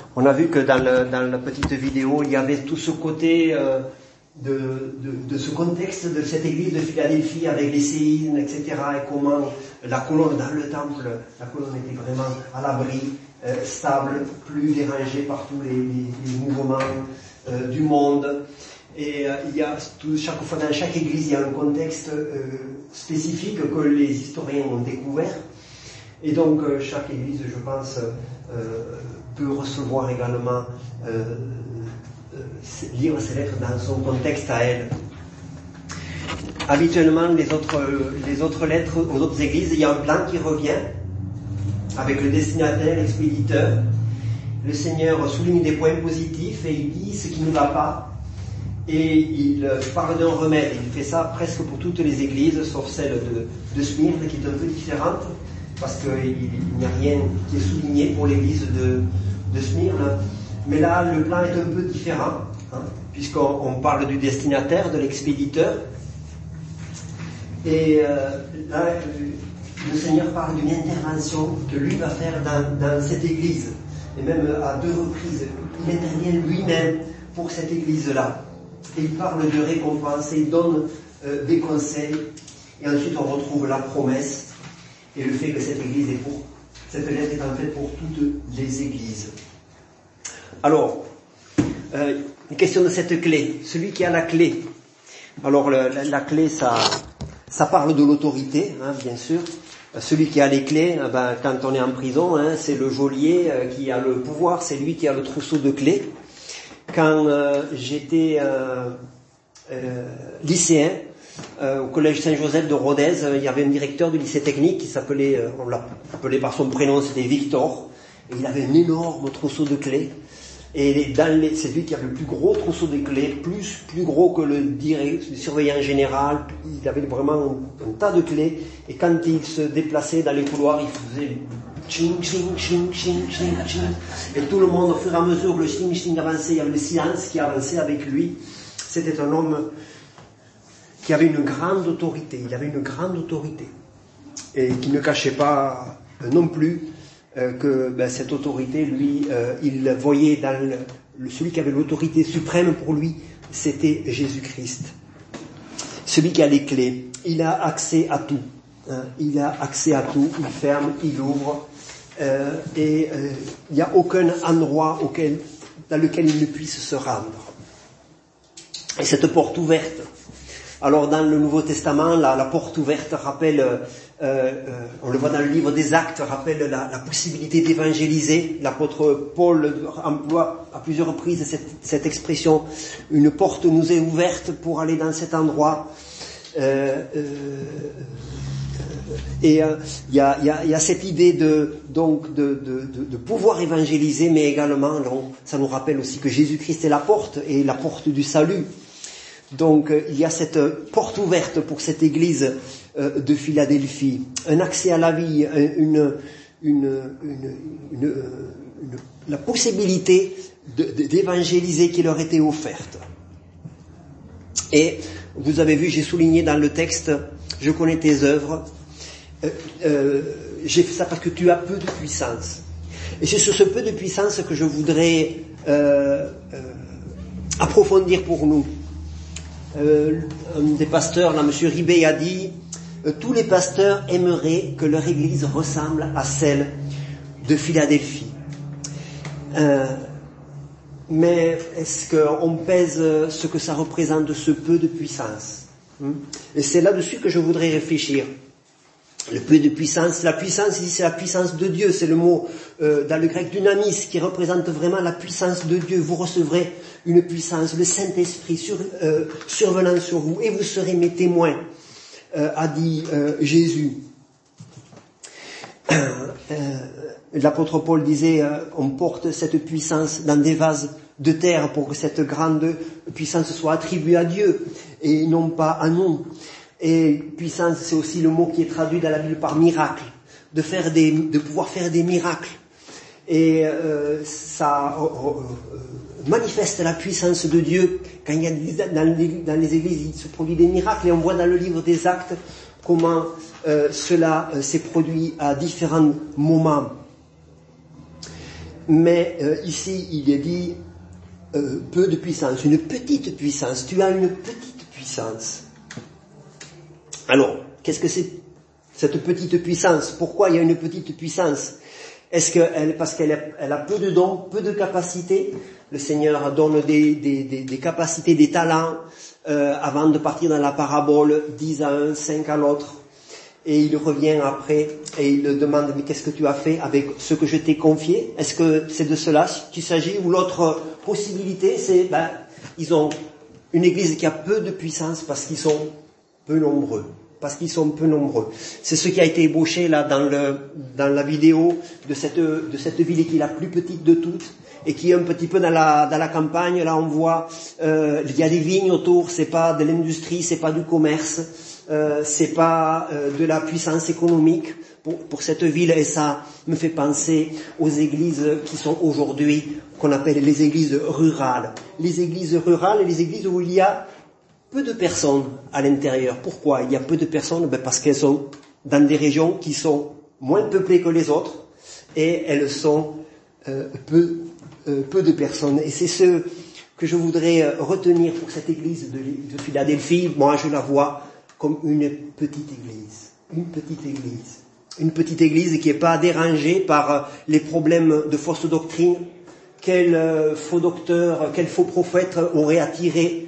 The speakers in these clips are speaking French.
On a vu que dans la petite vidéo, il y avait tout ce côté de ce contexte de cette église de Philadelphie avec les séismes, etc. Et comment la colonne dans le temple, la colonne était vraiment à l'abri, stable, plus dérangée par tous les mouvements du monde. Et il y a chaque fois dans chaque église, il y a un contexte spécifique que les historiens ont découvert. Et donc chaque église, je pense, peut recevoir également lire ces lettres dans son contexte à elle. Habituellement, les autres lettres aux autres églises, il y a un plan qui revient avec le destinataire, l'expéditeur. Le Seigneur souligne des points positifs et il dit ce qui ne va pas. Et il parle d'un remède. Il fait ça presque pour toutes les églises, sauf celle de Smyrne, qui est un peu différente, parce qu'il n'y a rien qui est souligné pour l'église de Smyrne. Mais là, le plan est un peu différent, puisqu'on parle du destinataire, de l'expéditeur. Et là, le Seigneur parle d'une intervention que lui va faire dans cette église. Et même à 2 reprises, il intervient lui-même pour cette église-là. Et il parle de récompense, il donne des conseils. Et ensuite, on retrouve la promesse et le fait que cette lettre est en fait pour toutes les églises. Alors, une question de cette clé. Celui qui a la clé. Alors, la clé, ça parle de l'autorité, bien sûr. Celui qui a les clés, quand on est en prison, c'est le geôlier qui a le pouvoir, c'est lui qui a le trousseau de clés. Quand j'étais lycéen, au collège Saint-Joseph de Rodez, il y avait un directeur du lycée technique qui s'appelait, on l'appelait par son prénom, c'était Victor, et il avait un énorme trousseau de clés. Et c'est lui qui avait le plus gros trousseau de clés, plus gros que le surveillant général. Il avait vraiment un tas de clés. Et quand il se déplaçait dans les couloirs, il faisait ching, ching, ching, ching, ching, ching. Et tout le monde, au fur et à mesure, le ching, ching avançait. Il y avait le silence qui avançait avec lui. C'était un homme qui avait une grande autorité. Il avait une grande autorité. Et qui ne cachait pas non plus que cette autorité, lui, il voyait dans celui qui avait l'autorité suprême pour lui, c'était Jésus-Christ. Celui qui a les clés, il a accès à tout. Il a accès à tout, il ferme, il ouvre, et il n'y a aucun endroit dans lequel il ne puisse se rendre. Et cette porte ouverte, alors dans le Nouveau Testament, la porte ouverte rappelle, on le voit dans le livre des Actes, rappelle la possibilité d'évangéliser. L'apôtre Paul emploie à plusieurs reprises cette expression, une porte nous est ouverte pour aller dans cet endroit. Et il y a cette idée de pouvoir évangéliser, mais également, ça nous rappelle aussi que Jésus-Christ est la porte, et la porte du salut. Donc il y a cette porte ouverte pour cette église de Philadelphie, un accès à la vie, la possibilité d'évangéliser qui leur était offerte. Et vous avez vu, j'ai souligné dans le texte, je connais tes œuvres, j'ai fait ça parce que tu as peu de puissance. Et c'est sur ce peu de puissance que je voudrais approfondir pour nous. Un des pasteurs, là, monsieur Ribé, a dit tous les pasteurs aimeraient que leur église ressemble à celle de Philadelphie. Mais est-ce qu'on pèse ce que ça représente, ce peu de puissance? Et c'est là-dessus que je voudrais réfléchir. Le peu de puissance, la puissance ici, c'est la puissance de Dieu, c'est le mot dans le grec dynamis qui représente vraiment la puissance de Dieu. Vous recevrez une puissance, le Saint-Esprit survenant sur vous, et vous serez mes témoins, a dit Jésus. L'apôtre Paul disait, on porte cette puissance dans des vases de terre pour que cette grande puissance soit attribuée à Dieu et non pas à nous. Et puissance, c'est aussi le mot qui est traduit dans la Bible par miracle, de pouvoir faire des miracles. Et ça manifeste la puissance de Dieu quand il y a dans les églises il se produit des miracles. Et on voit dans le livre des Actes comment cela s'est produit à différents moments. mais ici il est dit peu de puissance, une petite puissance. Tu as une petite puissance. Alors, qu'est-ce que c'est cette petite puissance? Pourquoi il y a une petite puissance? Est-ce que parce qu'elle a peu de dons, peu de capacités? Le Seigneur donne des capacités, des talents avant de partir dans la parabole, 10 à un, 5 à l'autre. Et il revient après et il demande, mais qu'est-ce que tu as fait avec ce que je t'ai confié? Est-ce que c'est de cela qu'il s'agit? Ou l'autre possibilité, c'est, ils ont une église qui a peu de puissance parce qu'ils sont peu nombreux. C'est ce qui a été ébauché là dans la vidéo de cette ville qui est la plus petite de toutes et qui est un petit peu dans la campagne. Là, on voit, il y a des vignes autour. C'est pas de l'industrie, c'est pas du commerce. C'est pas de la puissance économique pour cette ville, et ça me fait penser aux églises qui sont aujourd'hui, qu'on appelle les églises rurales. Les églises rurales et les églises où il y a peu de personnes à l'intérieur. Pourquoi il y a peu de personnes? Parce qu'elles sont dans des régions qui sont moins peuplées que les autres, et elles sont peu de personnes. Et c'est ce que je voudrais retenir pour cette église de Philadelphie. Moi, je la vois comme une petite église qui n'est pas dérangée par les problèmes de fausses doctrines. Quel faux docteur, quel faux prophète aurait attiré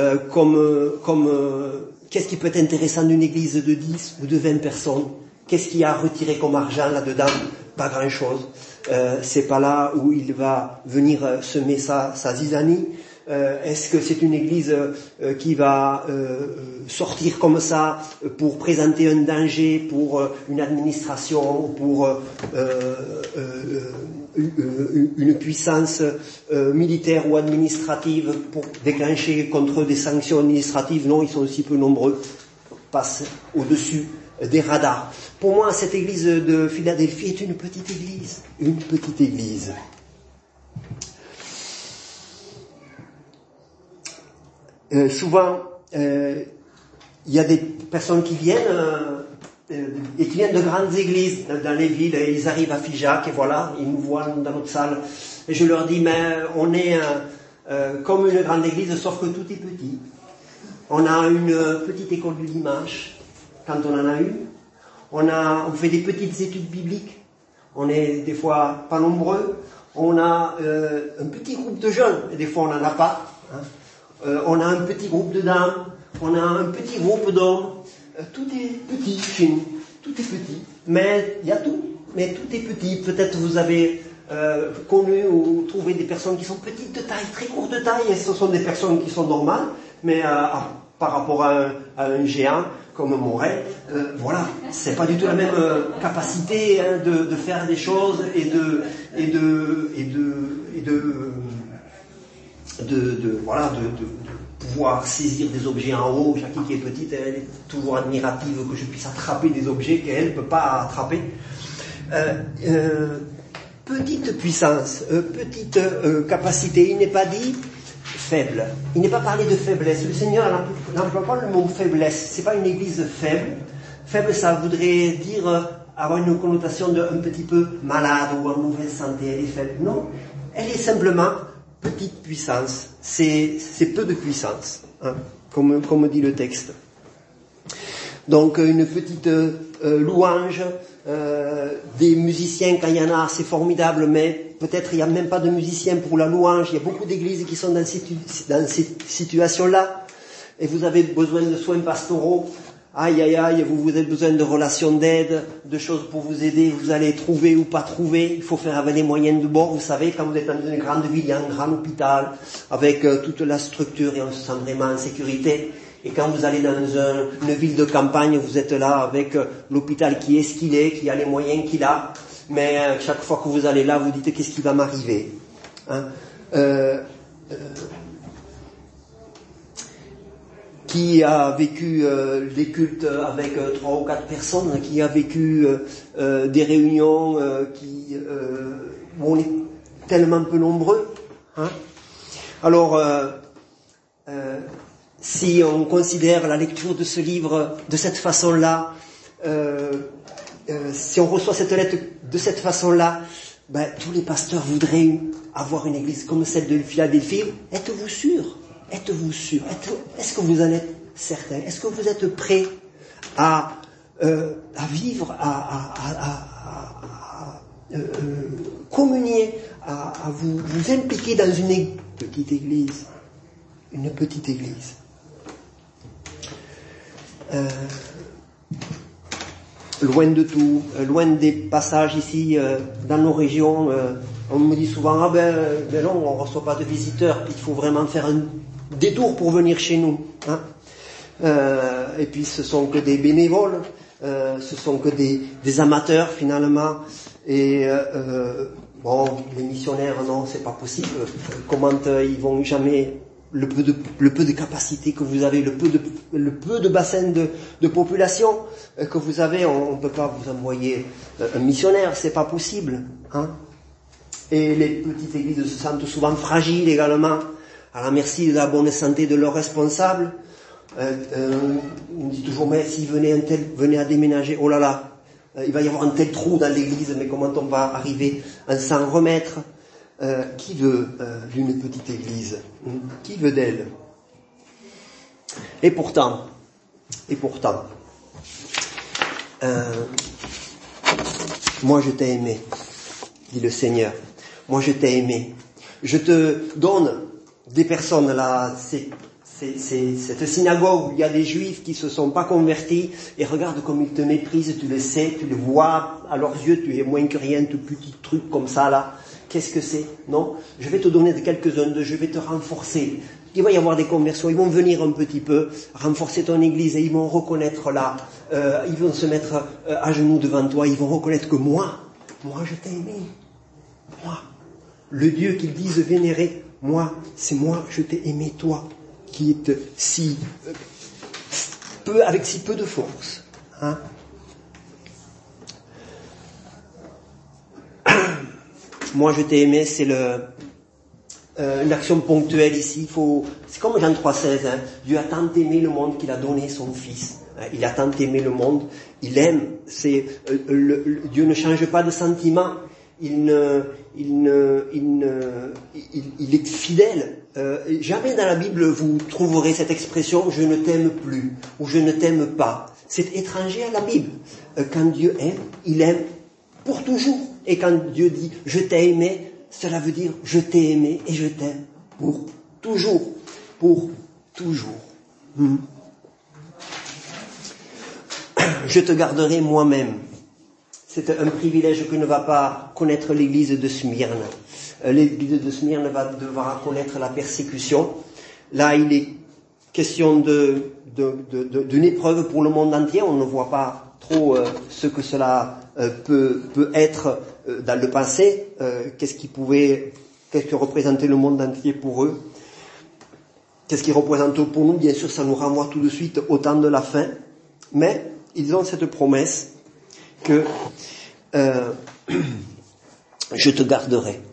qu'est-ce qui peut être intéressant d'une église de 10 ou de 20 personnes? Qu'est-ce qu'il y a à retirer comme argent là-dedans? Pas grand-chose. C'est pas là où il va venir semer sa zizanie. Est-ce que c'est une église qui va sortir comme ça pour présenter un danger pour une administration, pour une puissance militaire ou administrative pour déclencher contre des sanctions administratives? Non, ils sont aussi peu nombreux, passent au-dessus des radars. Pour moi, cette église de Philadelphie est une petite église. Souvent, il y a des personnes qui viennent et qui viennent de grandes églises dans les villes, et ils arrivent à Figeac et voilà, ils nous voient dans notre salle. Et je leur dis, mais on est comme une grande église, sauf que tout est petit. On a une petite école du dimanche, quand on en a une. On fait des petites études bibliques. On est des fois pas nombreux. On a un petit groupe de jeunes, et des fois on n'en a pas. On a un petit groupe de dames, on a un petit groupe d'hommes. Tout est petit chez nous, tout est petit. Mais il y a tout, mais tout est petit. Peut-être vous avez connu ou trouvé des personnes qui sont petites de taille, très courtes de taille, et ce sont des personnes qui sont normales, mais par rapport à un géant comme Morel, voilà, c'est pas du tout la même capacité de faire des choses et de pouvoir saisir des objets en haut. Jackie qui est petite, elle est toujours admirative que je puisse attraper des objets qu'elle ne peut pas attraper. Petite puissance, petite capacité. Il n'est pas dit faible. Il n'est pas parlé de faiblesse. Le Seigneur n'emploie pas le mot faiblesse. C'est pas une église faible. Faible, ça voudrait dire avoir une connotation de un petit peu malade ou en mauvaise santé. Elle est faible. Non, elle est simplement petite puissance, c'est peu de puissance, hein, comme dit le texte. Donc une petite louange, des musiciens quand il y en a, c'est formidable, mais peut-être il n'y a même pas de musiciens pour la louange. Il y a beaucoup d'églises qui sont dans ces situations-là, et vous avez besoin de soins pastoraux. Aïe, aïe, aïe, vous avez besoin de relations d'aide, de choses pour vous aider, vous allez trouver ou pas trouver, il faut faire avec les moyens de bord. Vous savez, quand vous êtes dans une grande ville, il y a un grand hôpital, avec toute la structure, et on se sent vraiment en sécurité. Et quand vous allez dans une ville de campagne, vous êtes là avec l'hôpital qui est ce qu'il est, qui a les moyens qu'il a, mais chaque fois que vous allez là, vous dites, qu'est-ce qui va m'arriver, hein? Qui a vécu des cultes avec 3 ou 4 personnes, qui a vécu des réunions où on est tellement peu nombreux, hein. Alors, si on considère la lecture de ce livre de cette façon-là, si on reçoit cette lettre de cette façon-là, tous les pasteurs voudraient avoir une église comme celle de Philadelphie. Êtes-vous sûr? Est-ce que vous en êtes certain? Est-ce que vous êtes prêts à vivre, communier, à vous impliquer dans une petite église? Une petite église. Loin de tout, loin des passages ici dans nos régions, on me dit souvent non, on ne reçoit pas de visiteurs, il faut vraiment faire un détour pour venir chez nous. Et puis ce sont que des bénévoles, ce sont que des amateurs finalement. Et les missionnaires, non, c'est pas possible. Comment ils vont jamais le peu de capacité que vous avez, le peu de bassin de population que vous avez, on ne peut pas vous envoyer un missionnaire, c'est pas possible. Et les petites églises se sentent souvent fragiles également, à la merci de la bonne santé de leurs responsables. On dit toujours, mais s'il venait à déménager, oh là là, il va y avoir un tel trou dans l'église, mais comment on va arriver à s'en remettre? Qui veut d'une petite église? Qui veut d'elle? Et pourtant, moi je t'ai aimé, dit le Seigneur. Moi je t'ai aimé. Je te donne des personnes là, c'est cette synagogue où il y a des juifs qui se sont pas convertis, et regarde comme ils te méprisent, tu le sais, tu le vois, à leurs yeux tu es moins que rien, tout petit truc comme ça là. Qu'est-ce que c'est? Non, je vais te donner quelques-uns d'eux, je vais te renforcer. Il va y avoir des conversions, ils vont venir un petit peu, renforcer ton église, et ils vont reconnaître là, ils vont se mettre à genoux devant toi, ils vont reconnaître que moi je t'ai aimé. Moi, le Dieu qu'ils disent vénérer, c'est moi, je t'ai aimé, toi, qui est avec si peu de force. Moi je t'ai aimé, c'est une action ponctuelle ici. C'est comme Jean 3,16. Dieu a tant aimé le monde qu'il a donné son Fils. Il a tant aimé le monde. Il aime. Dieu ne change pas de sentiment. Il est fidèle. Jamais dans la Bible vous trouverez cette expression « je ne t'aime plus » ou « je ne t'aime pas ». C'est étranger à la Bible. Quand Dieu aime, il aime pour toujours. Et quand Dieu dit « je t'ai aimé », cela veut dire « je t'ai aimé et je t'aime pour toujours ». Pour toujours. Je te garderai moi-même. C'est un privilège que ne va pas connaître l'église de Smyrne. L'église de Smyrne devra connaître la persécution. Là, il est question d'une épreuve pour le monde entier. On ne voit pas trop ce que cela peut être dans le passé. Qu'est-ce que représentait le monde entier pour eux? Qu'est-ce qui représente pour nous? Bien sûr, ça nous renvoie tout de suite au temps de la fin. Mais ils ont cette promesse que je te garderai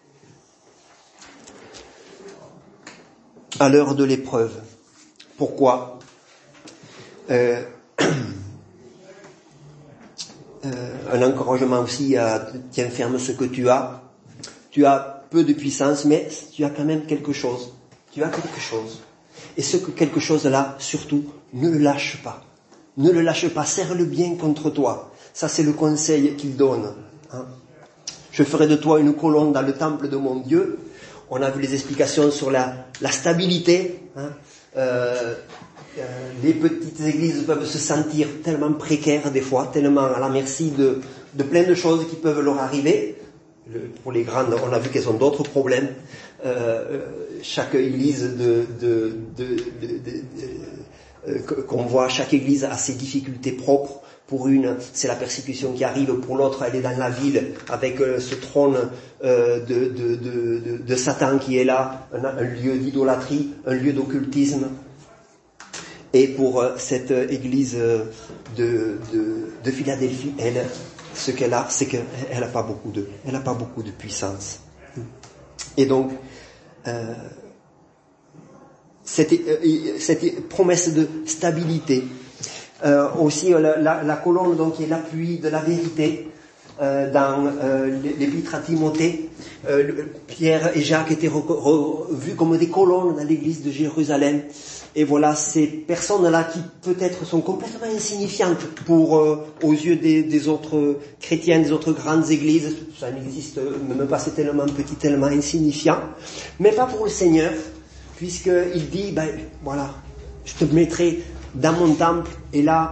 à l'heure de l'épreuve. Pourquoi? Un encouragement aussi à tiens ferme ce que tu as. Tu as peu de puissance, mais tu as quand même quelque chose. Tu as quelque chose. Et quelque chose-là, surtout, ne le lâche pas. Ne le lâche pas, serre-le bien contre toi. Ça, c'est le conseil qu'il donne. Je ferai de toi une colonne dans le temple de mon Dieu. On a vu les explications sur la stabilité. Les petites églises peuvent se sentir tellement précaires des fois, tellement à la merci de plein de choses qui peuvent leur arriver. Pour les grandes, on a vu qu'elles ont d'autres problèmes. Chaque église qu'on voit, chaque église a ses difficultés propres. Pour une, c'est la persécution qui arrive. Pour l'autre, elle est dans la ville avec ce trône de Satan qui est là, un lieu d'idolâtrie, un lieu d'occultisme. Et pour cette église de Philadelphie, elle, ce qu'elle a, c'est qu'elle n'a pas beaucoup de puissance. Et donc, cette promesse de stabilité. Aussi la colonne donc qui est l'appui de la vérité. dans l'épître à Timothée, Pierre et Jacques étaient vus comme des colonnes dans l'église de Jérusalem. Et voilà, ces personnes-là qui peut-être sont complètement insignifiantes aux yeux des autres chrétiens, des autres grandes églises. Ça n'existe même pas, c'est tellement petit, tellement insignifiant. Mais pas pour le Seigneur, puisqu'il dit, voilà, je te mettrai dans mon temple, et là,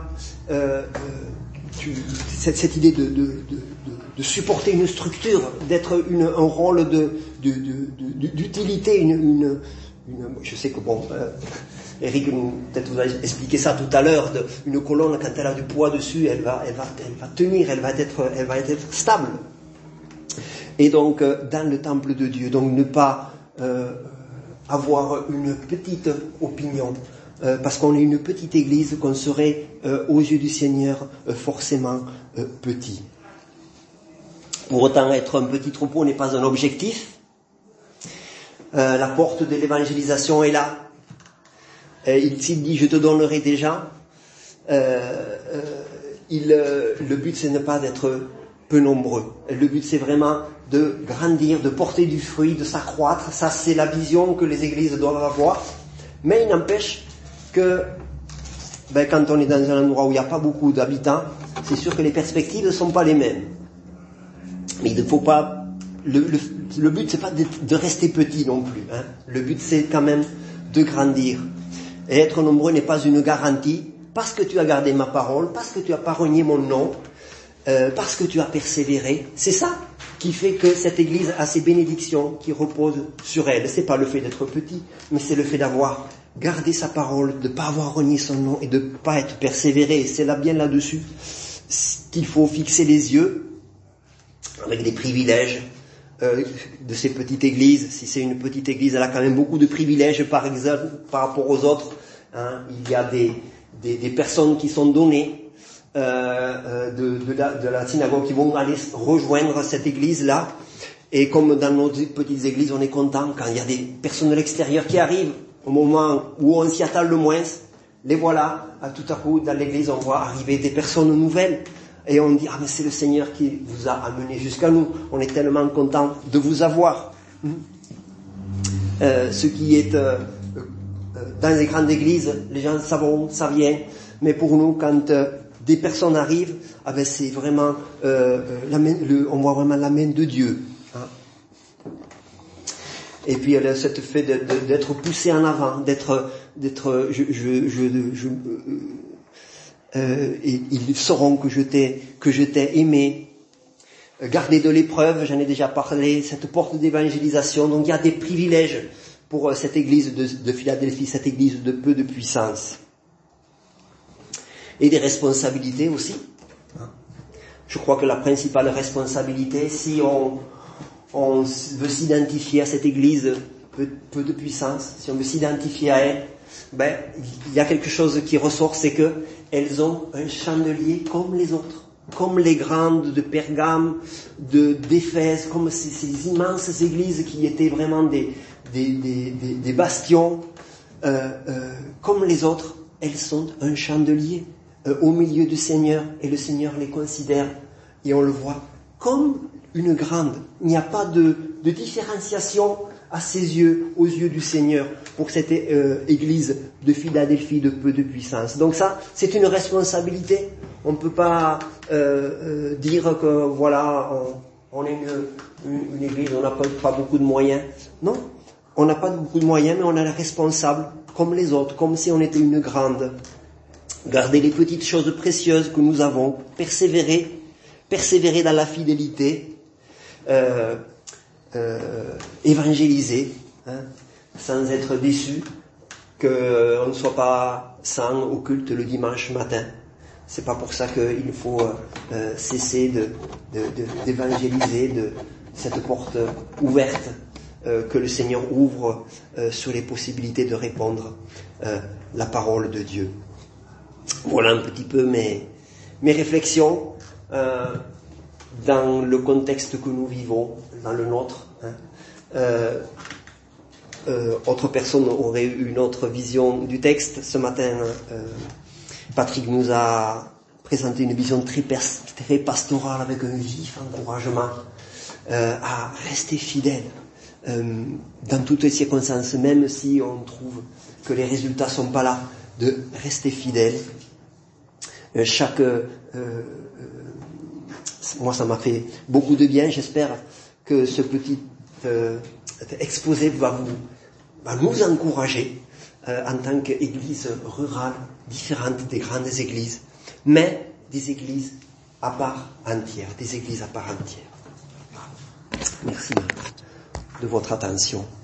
cette idée de supporter une structure, d'être un rôle d'utilité, je sais que Eric peut-être vous a expliqué ça tout à l'heure, une colonne quand elle a du poids dessus, elle va tenir, elle va être stable. Et donc dans le temple de Dieu, donc ne pas avoir une petite opinion, parce qu'on est une petite église, qu'on serait aux yeux du Seigneur forcément petit. Pour autant, être un petit troupeau n'est pas un objectif. La porte de l'évangélisation est là. Il dit, je te donnerai déjà. Le but, c'est ne pas d'être peu nombreux. Le but, c'est vraiment de grandir, de porter du fruit, de s'accroître. Ça, c'est la vision que les églises doivent avoir. Mais il n'empêche que quand on est dans un endroit où il n'y a pas beaucoup d'habitants, c'est sûr que les perspectives ne sont pas les mêmes. Mais il ne faut pas... Le but, c'est pas de rester petit non plus. Hein. Le but, c'est quand même de grandir. Et être nombreux n'est pas une garantie, parce que tu as gardé ma parole, parce que tu as pas renié mon nom, parce que tu as persévéré. C'est ça qui fait que cette église a ses bénédictions qui reposent sur elle. C'est pas le fait d'être petit, mais c'est le fait d'avoir gardé sa parole, de pas avoir renié son nom et de pas être persévéré. C'est là bien là-dessus qu'il faut fixer les yeux, avec des privilèges de ces petites églises. Si c'est une petite église, elle a quand même beaucoup de privilèges, par exemple, par rapport aux autres. Hein. Il y a des personnes qui sont données de la synagogue qui vont aller rejoindre cette église-là. Et comme dans nos petites églises, on est content quand il y a des personnes de l'extérieur qui arrivent au moment où on s'y attend le moins. Les voilà, tout à coup, dans l'église, on voit arriver des personnes nouvelles. Et on dit, mais c'est le Seigneur qui vous a amené jusqu'à nous. On est tellement content de vous avoir. Ce qui est dans les grandes églises, les gens savent, ça vient. Mais pour nous, quand des personnes arrivent, c'est vraiment on voit vraiment la main de Dieu. Hein. Et puis cette fait d'être poussé en avant, et ils sauront que je t'ai aimé. Garder de l'épreuve, j'en ai déjà parlé, cette porte d'évangélisation. Donc il y a des privilèges pour cette église de Philadelphie, cette église de peu de puissance. Et des responsabilités aussi. Je crois que la principale responsabilité, si on veut s'identifier à cette église peu de puissance, si on veut s'identifier à elle, il y a quelque chose qui ressort, c'est que elles ont un chandelier comme les autres, comme les grandes de Pergame, d'Éphèse, comme ces immenses églises qui étaient vraiment des bastions, comme les autres. Elles sont un chandelier au milieu du Seigneur, et le Seigneur les considère, et on le voit comme une grande. Il n'y a pas de différenciation à ses yeux, aux yeux du Seigneur, pour cette église de Philadelphie de peu de puissance. Donc ça, c'est une responsabilité. On ne peut pas dire que voilà, on est une église, on n'a pas beaucoup de moyens. Non, on n'a pas beaucoup de moyens, mais on est responsable comme les autres, comme si on était une grande. Garder les petites choses précieuses que nous avons, persévérer dans la fidélité, évangéliser, sans être déçu qu'on ne soit pas sans au culte le dimanche matin. C'est pas pour ça qu'il faut cesser d'évangéliser, de cette porte ouverte que le Seigneur ouvre sur les possibilités de répandre la parole de Dieu. Voilà un petit peu mes réflexions dans le contexte que nous vivons, dans le nôtre. Autre personne aurait eu une autre vision du texte. Ce matin, Patrick nous a présenter une vision très pastorale avec un vif encouragement à rester fidèle dans toutes les circonstances, même si on trouve que les résultats sont pas là, de rester fidèle. Moi, ça m'a fait beaucoup de bien. J'espère que ce petit exposé va nous encourager en tant qu'église rurale, différente des grandes églises, mais des églises à part entière, des églises à part entière. Merci de votre attention.